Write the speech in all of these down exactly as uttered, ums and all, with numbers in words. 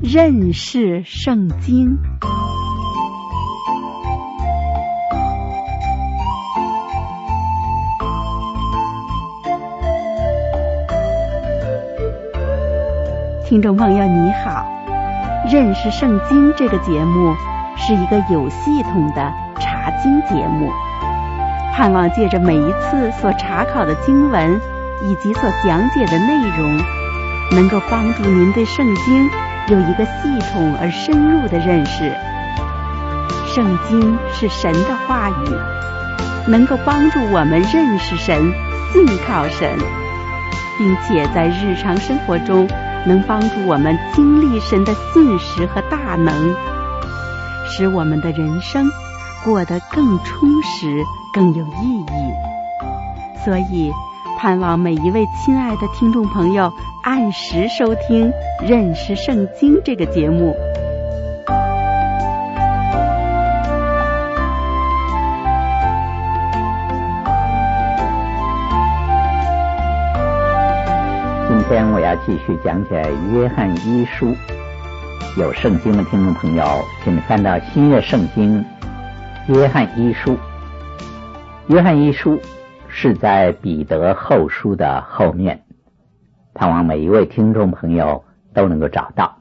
认识圣经。听众朋友你好，认识圣经这个节目是一个有系统的查经节目，盼望借着每一次所查考的经文以及所讲解的内容，能够帮助您对圣经有一个系统而深入的认识。圣经是神的话语，能够帮助我们认识神、信靠神，并且在日常生活中能帮助我们经历神的信实和大能，使我们的人生过得更充实、更有意义。所以盼望每一位亲爱的听众朋友按时收听《认识圣经》这个节目。 今天我要继续讲解约翰一书。有圣经的听众朋友，请翻到新约圣经约翰一书。约翰一书是在彼得后书的后面，盼望每一位听众朋友都能够找到。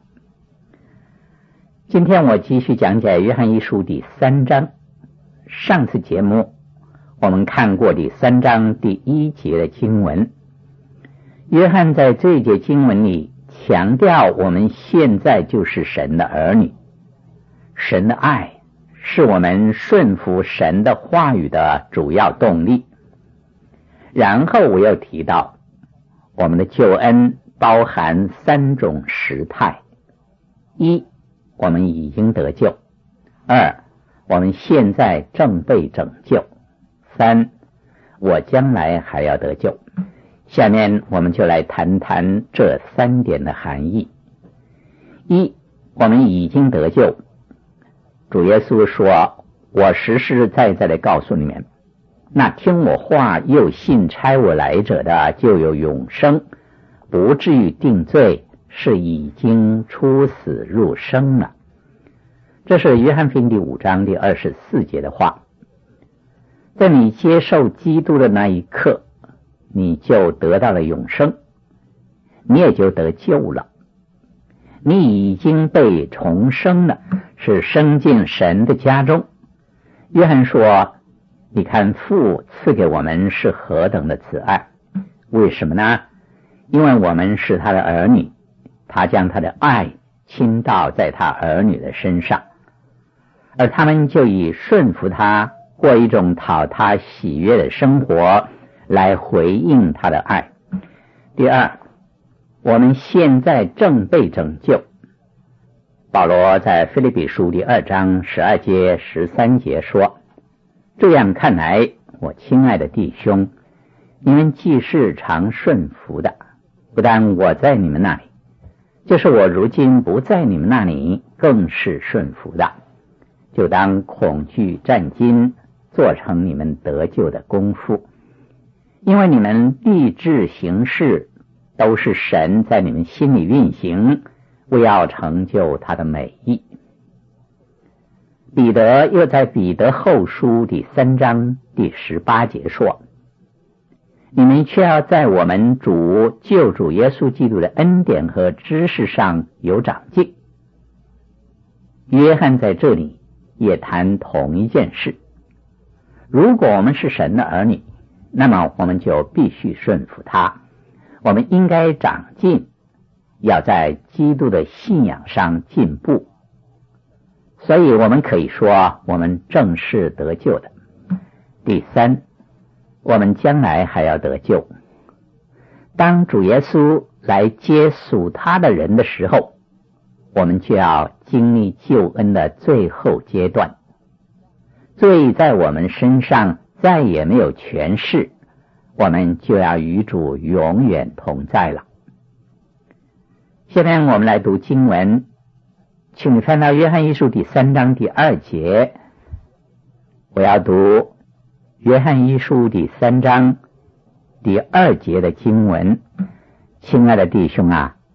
今天我继续讲解约翰一书第三章。上次节目我们看过第三章第一节的经文，约翰在这一节经文里强调我们现在就是神的儿女，神的爱是我们顺服神的话语的主要动力。然后我又提到我们的救恩包含三种时态：一，我们已经得救；二，我们现在正被拯救；三，我将来还要得救。下面我们就来谈谈这三点的含义。一，我们已经得救。主耶稣说，我实实在在地告诉你们，那听我话又信差我来者的就有永生，不至于定罪，是已经出死入生了。这是约翰福音第五章第二十四节的话。在你接受基督的那一刻，你就得到了永生，你也就得救了，你已经被重生了，是生进神的家中。约翰说，你看父赐给我们是何等的慈爱，为什么呢？因为我们是他的儿女，他将他的爱倾倒在他儿女的身上，而他们就以顺服他，过一种讨他喜悦的生活来回应他的爱。第二，我们现在正被拯救。保罗在腓立比书第二章十二节十三节说，这样看来，我亲爱的弟兄，你们既是常顺服的，不但我在你们那里，就是我如今不在你们那里，更是顺服的，就当恐惧战兢，做成你们得救的功夫。因为你们立志行事，都是神在你们心里运行，为要成就他的美意。彼得又在彼得后书第三章第十八节说，你们却要在我们主救主耶稣基督的恩典和知识上有长进。约翰在这里也谈同一件事。如果我们是神的儿女，那么我们就必须顺服他，我们应该长进，要在基督的信仰上进步。所以我们可以说，我们正是得救的。第三，我们将来还要得救。当主耶稣来接属他的人的时候，我们就要经历救恩的最后阶段。罪在我们身上再也没有权势，我们就要与主永远同在了。下面我们来读经文，请翻到约翰一书第三章第二节。我要读约翰一书第三章第二节的经文。亲爱的弟兄啊，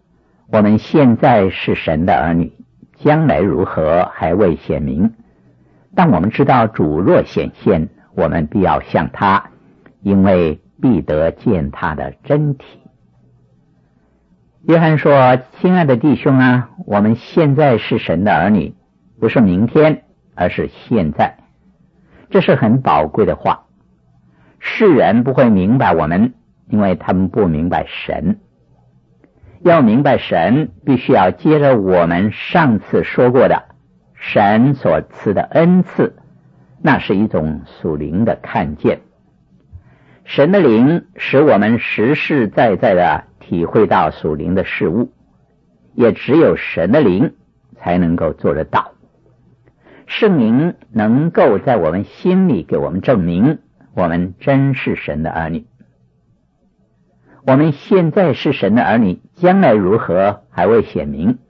我们现在是神的儿女，将来如何还未显明，但我们知道主若显现，我们必要像他，因为必得见他的真体。约翰说，亲爱的弟兄啊，我们现在是神的儿女，不是明天，而是现在。这是很宝贵的话。世人不会明白我们，因为他们不明白神。要明白神，必须要接着我们上次说过的神所赐的恩赐，那是一种属灵的看见。神的灵使我们实实在在的体会到属灵的事物，也只有神的灵才能够做得到。圣灵能够在我们心里给我们证明我们真是神的儿女。我们现在是神的儿女，将来如何还未显明。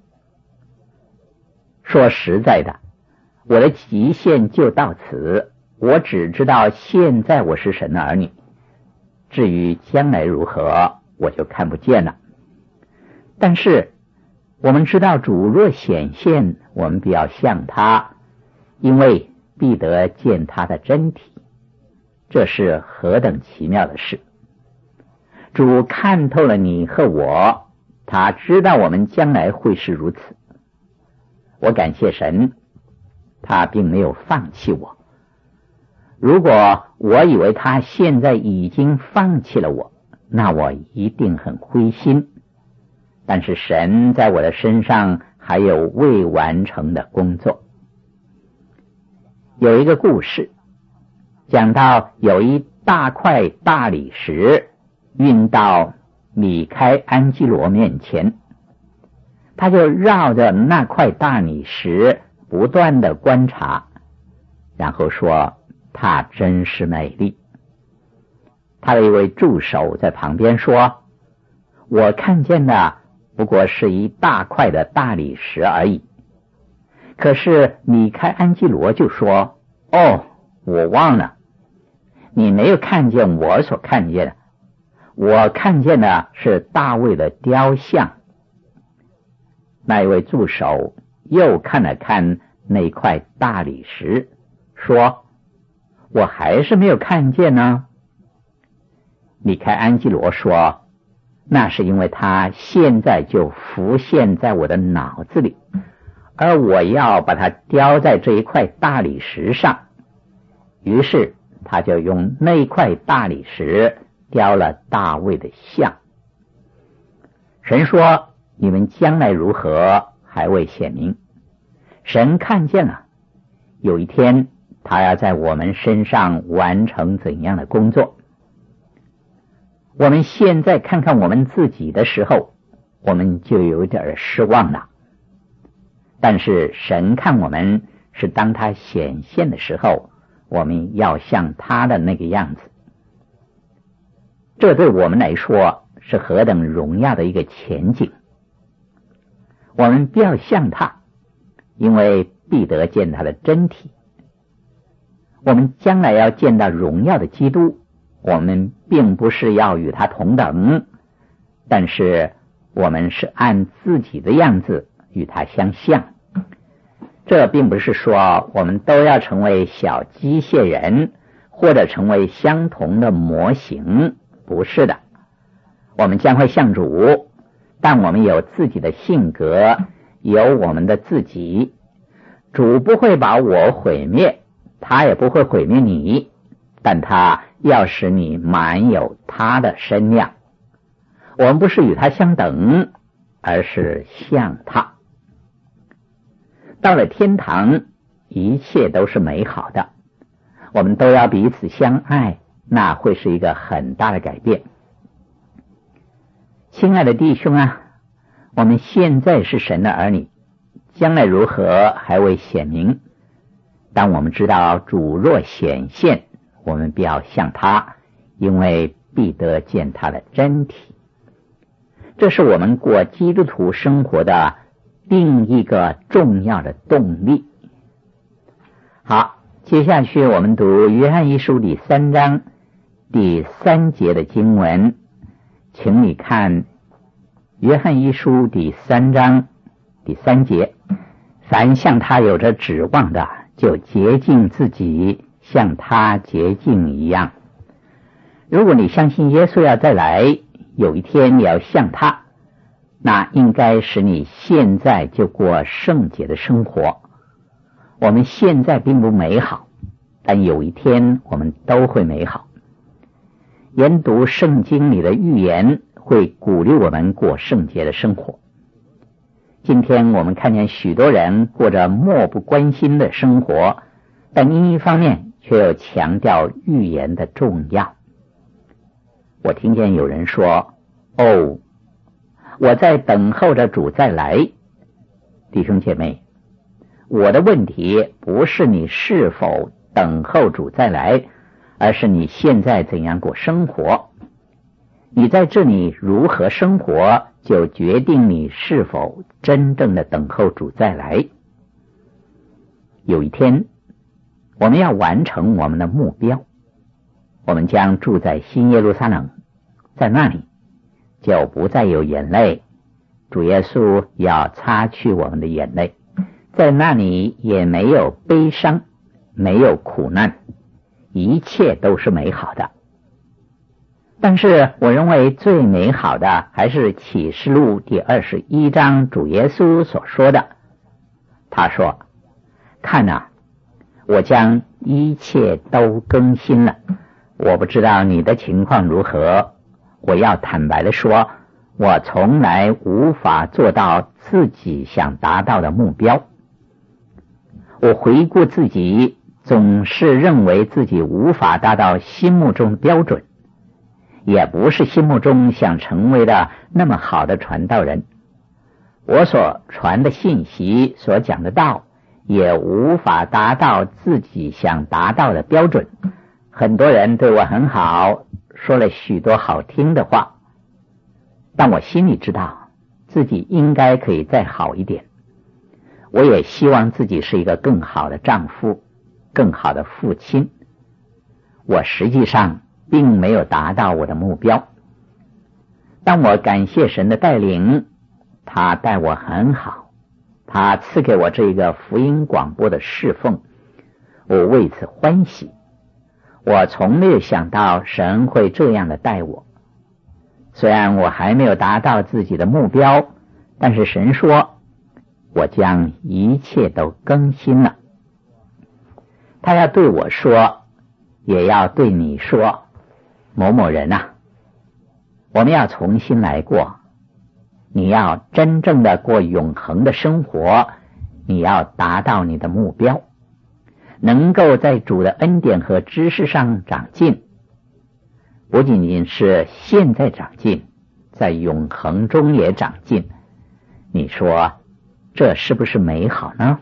说实在的，我的极限就到此，我只知道现在我是神的儿女，至于将来如何，我就看不见了。但是我们知道主若显现，我们必要像他，因为必得见他的真体。这是何等奇妙的事！主看透了你和我，他知道我们将来会是如此。我感谢神，他并没有放弃我。如果我以为他现在已经放弃了我，那我一定很灰心。但是神在我的身上还有未完成的工作。有一个故事讲到，有一大块大理石运到米开安基罗面前，他就绕着那块大理石不断的观察，然后说它真是美丽。他的一位助手在旁边说，我看见的不过是一大块的大理石而已。可是米开安基罗就说，哦，我忘了，你没有看见我所看见的，我看见的是大卫的雕像。那一位助手又看了看那块大理石，说，我还是没有看见呢。米开安基罗说，那是因为他现在就浮现在我的脑子里，而我要把它雕在这一块大理石上。于是他就用那块大理石雕了大卫的像。神说，你们将来如何还未显明。神看见了，有一天他要在我们身上完成怎样的工作。我们现在看看我们自己的时候，我们就有点失望了。但是神看我们是当他显现的时候，我们要像他的那个样子。这对我们来说是何等荣耀的一个前景。我们不要像他，因为必得见他的真体。我们将来要见到荣耀的基督，我们并不是要与他同等，但是我们是按自己的样子与他相像。这并不是说我们都要成为小机械人，或者成为相同的模型，不是的。我们将会像主，但我们有自己的性格，有我们的自己。主不会把我毁灭，他也不会毁灭你，但他要使你满有他的身量。我们不是与他相等，而是像他。到了天堂，一切都是美好的，我们都要彼此相爱，那会是一个很大的改变。亲爱的弟兄啊，我们现在是神的儿女，将来如何还未显明。当我们知道主若显现，我们必要像他，因为必得见他的真体。这是我们过基督徒生活的另一个重要的动力。好，接下去我们读约翰一书第三章第三节的经文，请你看约翰一书第三章第三节，凡向他有着指望的，就洁净自己，像他洁净一样。如果你相信耶稣要再来，有一天你要像他，那应该使你现在就过圣洁的生活。我们现在并不美好，但有一天我们都会美好。研读圣经里的预言会鼓励我们过圣洁的生活。今天我们看见许多人过着漠不关心的生活，但另一方面却又强调预言的重要。我听见有人说，哦，我在等候着主再来。弟兄姐妹，我的问题不是你是否等候主再来，而是你现在怎样过生活。你在这里如何生活，就决定你是否真正的等候主再来。有一天，我们要完成我们的目标，我们将住在新耶路撒冷，在那里就不再有眼泪，主耶稣要擦去我们的眼泪，在那里也没有悲伤，没有苦难，一切都是美好的。但是我认为最美好的还是启示录第二十一章主耶稣所说的。他说，看啊，我将一切都更新了。我不知道你的情况如何，我要坦白地说，我从来无法做到自己想达到的目标。我回顾自己，总是认为自己无法达到心目中的标准，也不是心目中想成为的那么好的传道人。我所传的信息，所讲的道，也无法达到自己想达到的标准。很多人对我很好，说了许多好听的话，但我心里知道自己应该可以再好一点。我也希望自己是一个更好的丈夫，更好的父亲。我实际上并没有达到我的目标，但我感谢神的带领，他带我很好，他赐给我这个福音广播的侍奉，我为此欢喜。我从没有想到神会这样的带我。虽然我还没有达到自己的目标，但是神说，我将一切都更新了。他要对我说，也要对你说，某某人啊，我们要重新来过，你要真正的过永恒的生活，你要达到你的目标，能够在主的恩典和知识上长进，不仅仅是现在长进，在永恒中也长进。你说这是不是美好呢？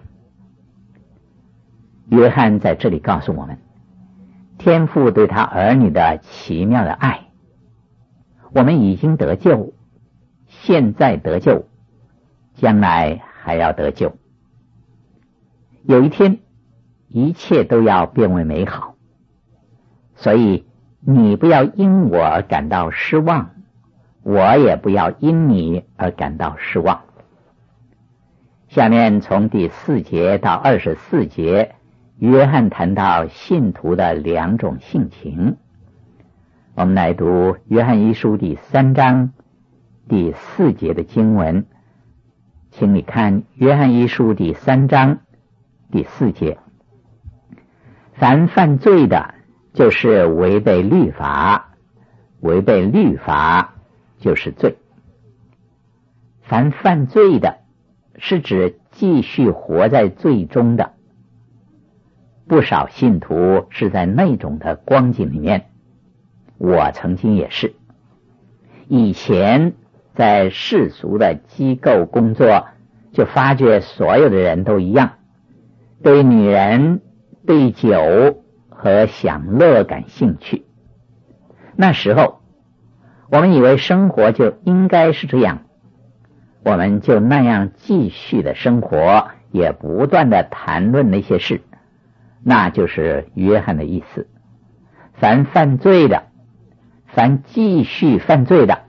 约翰在这里告诉我们，天父对他儿女的奇妙的爱。我们已经得救，现在得救，将来还要得救。有一天，一切都要变为美好。所以你不要因我而感到失望，我也不要因你而感到失望。下面从第四节到二十四节，约翰谈到信徒的两种性情。我们来读约翰一书第三章第四节的经文，请你看约翰一书第三章第四节。凡犯罪的，就是违背律法，违背律法就是罪。凡犯罪的，是指继续活在罪中的。不少信徒是在那种的光景里面，我曾经也是。以前在世俗的机构工作，就发觉所有的人都一样，对女人、对酒和享乐感兴趣。那时候我们以为生活就应该是这样，我们就那样继续的生活，也不断的谈论那些事。那就是约翰的意思。凡犯罪的，凡继续犯罪的，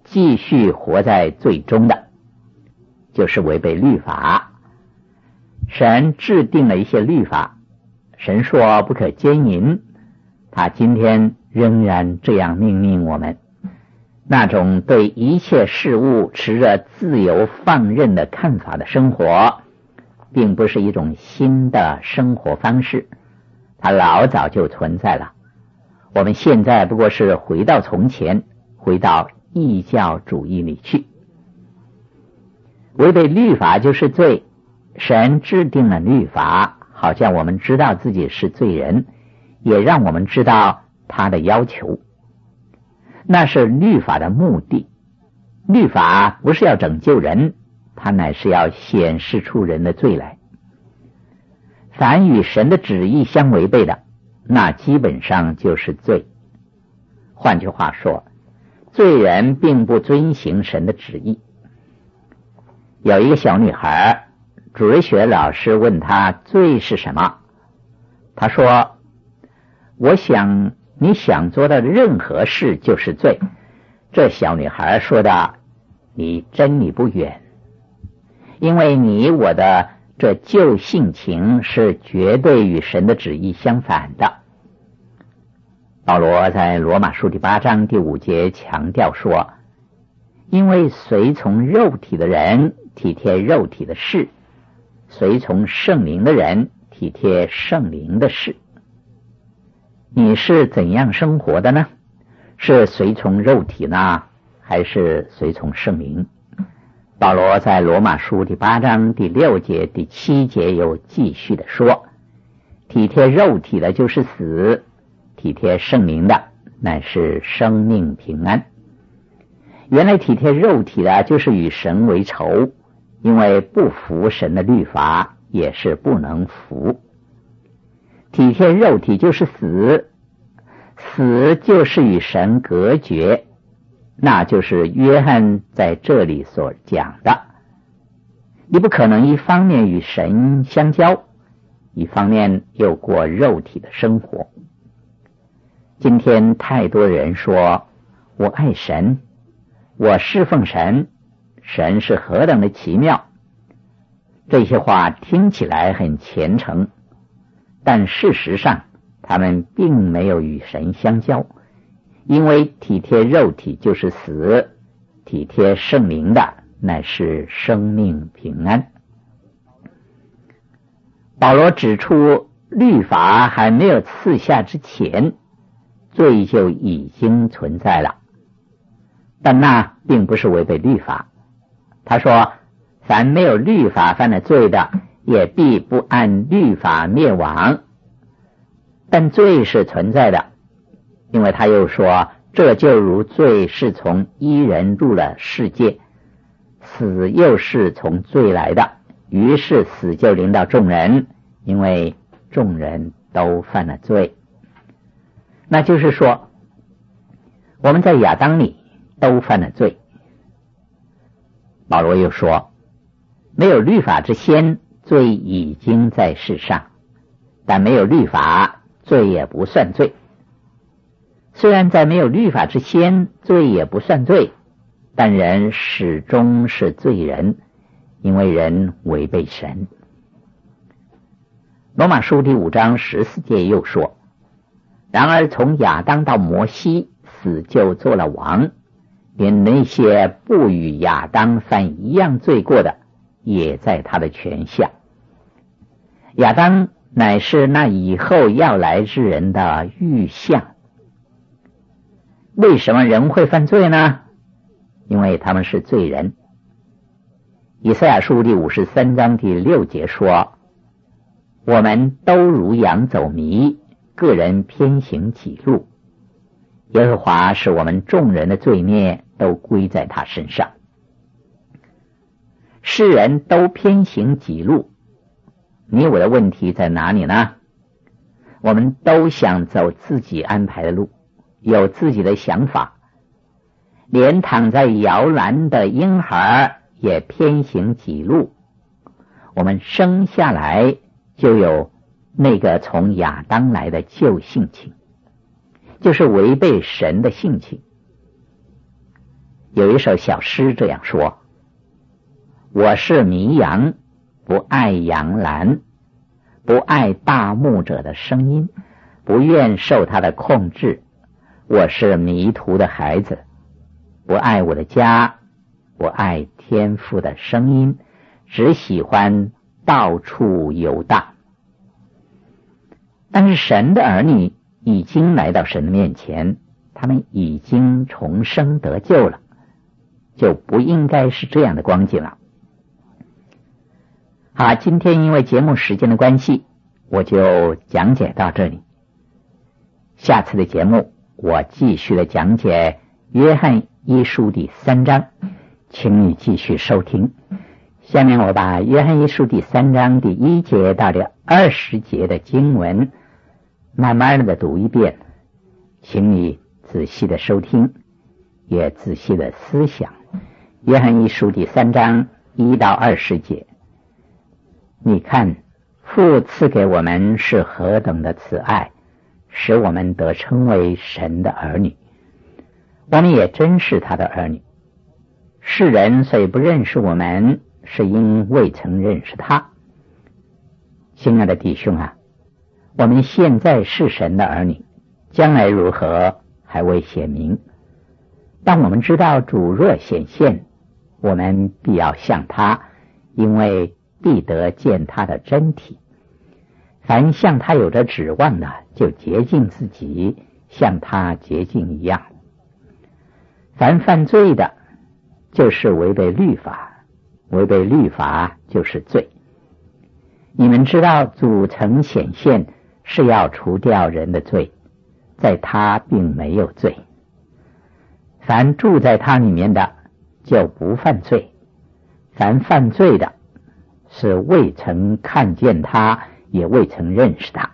继续活在罪中的，就是违背律法。神制定了一些律法，神说不可奸淫，他今天仍然这样命令我们。那种对一切事物持着自由放任的看法的生活，并不是一种新的生活方式，它老早就存在了。我们现在不过是回到从前，回到异教主义里去。违背律法就是罪，神制定了律法，好像我们知道自己是罪人，也让我们知道他的要求。那是律法的目的，律法不是要拯救人，它乃是要显示出人的罪来。凡与神的旨意相违背的，那基本上就是罪。换句话说，罪人并不遵行神的旨意。有一个小女孩，主日学老师问她罪是什么，她说，我想你想做的任何事就是罪。这小女孩说的离真理不远，因为你我的这旧性情是绝对与神的旨意相反的。保罗在罗马书第八章第五节强调说，因为随从肉体的人体贴肉体的事，随从圣灵的人体贴圣灵的事。你是怎样生活的呢？是随从肉体呢，还是随从圣灵？保罗在罗马书第八章第六节第七节又继续的说，体贴肉体的就是死，体贴圣灵的乃是生命平安。原来体贴肉体的就是与神为仇，因为不服神的律法也是不能服。体贴肉体就是死，死就是与神隔绝，那就是约翰在这里所讲的。你不可能一方面与神相交，一方面又过肉体的生活。今天太多人说，我爱神，我侍奉神，神是何等的奇妙。这些话听起来很虔诚，但事实上他们并没有与神相交，因为体贴肉体就是死，体贴圣灵的乃是生命平安。保罗指出，律法还没有赐下之前，罪就已经存在了，但那并不是违背律法。他说，凡没有律法犯了罪的，也必不按律法灭亡。但罪是存在的，因为他又说，这就如罪是从一人入了世界，死又是从罪来的，于是死就临到众人，因为众人都犯了罪。那就是说，我们在亚当里都犯了罪。保罗又说，没有律法之先，罪已经在世上，但没有律法，罪也不算罪。虽然在没有律法之先，罪也不算罪，但人始终是罪人，因为人违背神。罗马书第五章十四节又说，然而从亚当到摩西，死就做了王，连那些不与亚当犯一样罪过的，也在他的权下。亚当乃是那以后要来之人的预像。为什么人会犯罪呢？因为他们是罪人。以赛亚书第五十三章第六节说，我们都如羊走迷，个人偏行己路，耶和华使我们众人的罪孽都归在他身上。世人都偏行己路，你我的问题在哪里呢？我们都想走自己安排的路，有自己的想法，连躺在摇篮的婴孩也偏行己路。我们生下来就有那个从亚当来的旧性情，就是违背神的性情。 有一首小诗这样说：我是迷羊，不爱羊栏，不爱大牧者的声音，不愿受他的控制。我是迷途的孩子，不爱我的家，不爱天父的声音，只喜欢到处游荡。但是神的儿女已经来到神的面前，他们已经重生得救了，就不应该是这样的光景了。好，今天因为节目时间的关系，我就讲解到这里。下次的节目我继续的讲解约翰一书第三章，请你继续收听。下面我把约翰一书第三章第一节到第二十节的经文慢慢的读一遍，请你仔细的收听，也仔细的思想。约翰一书第三章一到二十节，你看父赐给我们是何等的慈爱，使我们得称为神的儿女，我们也真是他的儿女。世人虽不认识我们，是因未曾认识他。亲爱的弟兄啊，我们现在是神的儿女，将来如何还未显明。当我们知道主若显现，我们必要向他，因为必得见他的真体。凡向他有着指望的，就洁净自己，像他洁净一样。凡犯罪的，就是违背律法，违背律法就是罪。你们知道主曾显现是要除掉人的罪，在他并没有罪。凡住在他里面的就不犯罪，凡犯罪的是未曾看见他，也未曾认识他。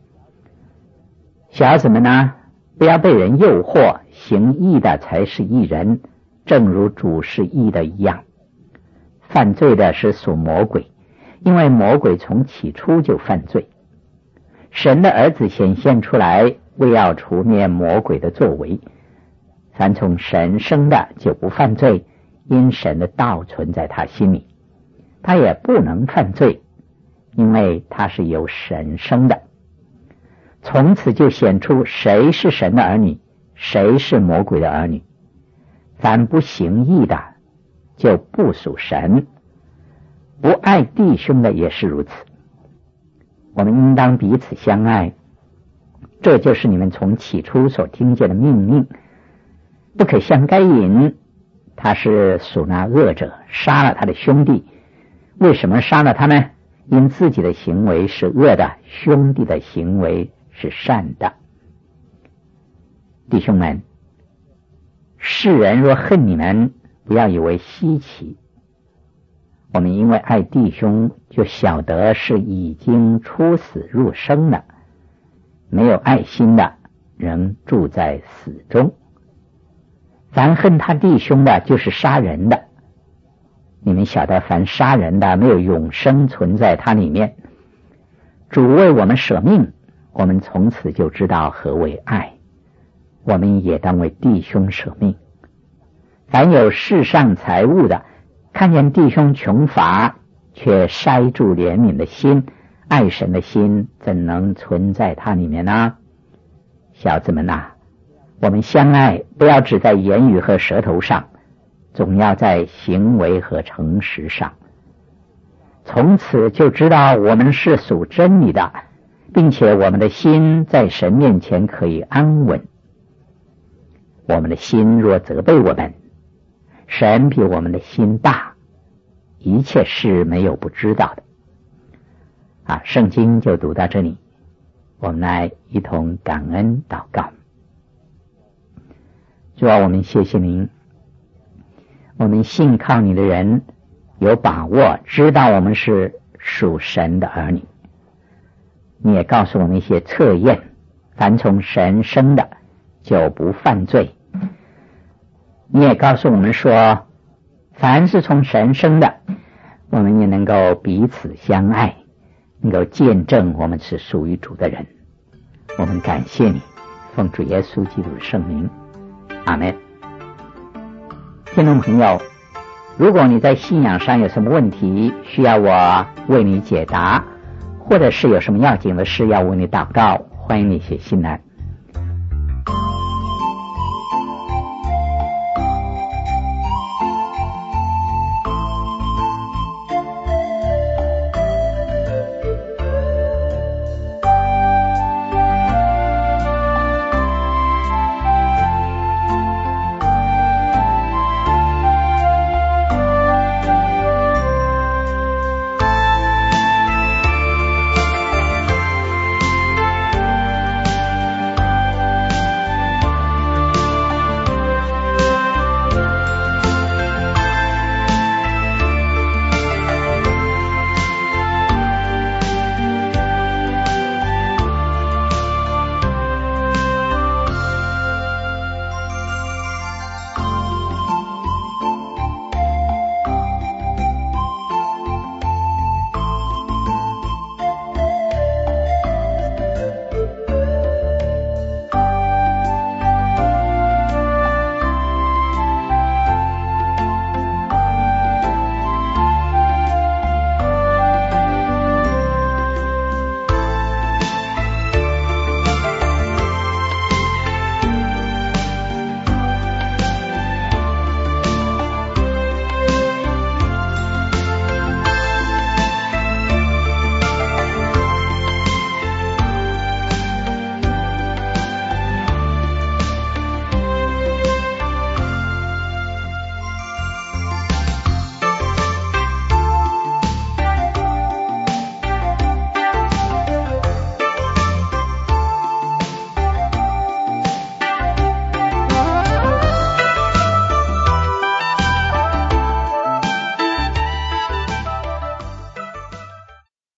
小子们呢，不要被人诱惑，行义的才是义人，正如主是义的一样。犯罪的是属魔鬼，因为魔鬼从起初就犯罪。神的儿子显现出来，为要除灭魔鬼的作为。凡从神生的就不犯罪，因神的道存在他心里，他也不能犯罪，因为他是由神生的。从此就显出谁是神的儿女，谁是魔鬼的儿女。凡不行义的，就不属神；不爱弟兄的也是如此。我们应当彼此相爱，这就是你们从起初所听见的命令。不可像该隐，他是属那恶者，杀了他的兄弟。为什么杀了他呢？因自己的行为是恶的，兄弟的行为是善的。弟兄们，世人若恨你们，不要以为稀奇。我们因为爱弟兄，就晓得是已经出死入生了。没有爱心的，仍住在死中。凡恨他弟兄的，就是杀人的。你们晓得，凡杀人的，没有永生存在他里面。主为我们舍命，我们从此就知道何为爱。我们也当为弟兄舍命。凡有世上财物的，看见弟兄穷乏，却塞住怜悯的心，爱神的心怎能存在他里面呢？小子们啊，我们相爱，不要只在言语和舌头上，总要在行为和诚实上。从此就知道我们是属真理的，并且我们的心在神面前可以安稳。我们的心若责备我们，神比我们的心大，一切事没有不知道的。啊，圣经就读到这里，我们来一同感恩祷告。主啊，我们谢谢您，我们信靠你的人有把握，知道我们是属神的儿女。你也告诉我们一些测验，凡从神生的就不犯罪。你也告诉我们说，凡是从神生的，我们也能够彼此相爱，能够见证我们是属于主的人。我们感谢你，奉主耶稣基督的圣名，阿们。 听众朋友，如果你在信仰上有什么问题需要我为你解答，或者是有什么要紧的事要为你祷告，欢迎你写信来。